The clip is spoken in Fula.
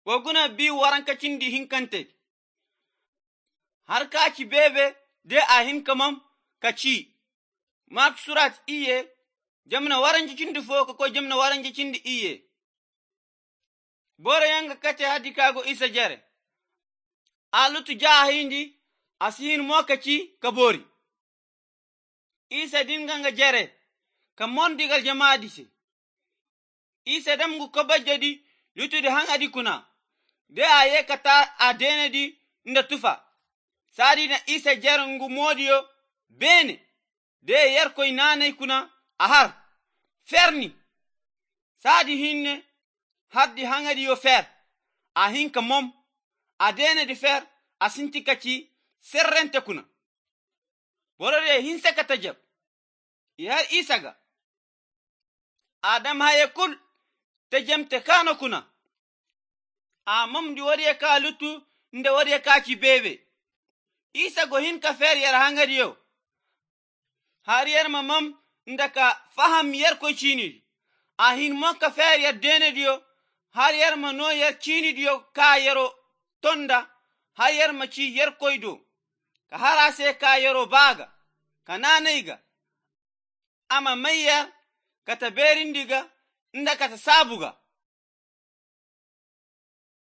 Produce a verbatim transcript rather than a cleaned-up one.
woguna bi waranka cindi hinkante har ka ci bebe de a hinka mam ka ci mak surat iye jamna waranji cindi fo ko jamna waranji cindi iye bore yanga kate hadi kago isa jare alutu jahindi asihin mo ka ci ka bori isa dinganga jare ka mondigal jamaadi se isa damgu ko bajjadi lutude hangadi kuna de aye kata adenedi nda tufa sadi na isa jarangu modiyo bene de yer koy nanay kuna ahar ferni sadi hinne haddi hangadi yo fer a hinka mom adenedi fer asinti kaci serrente kuna borode hinse katajab yar isaga adam haye kul tejemte kano kuna a mam di wari ka lutu nde wari ka ci bebe isa go hin ka fer yar hangadi yo har yar mamam ndaka faham yar ko chini a hin mo ka fer yar dene dio har yar ma no yar chini dio ka yaro tonda har yar ma ci yar koydo ka harase ka yaro baga kananaiga ama mayya kata berindiga ndaka ta sabuga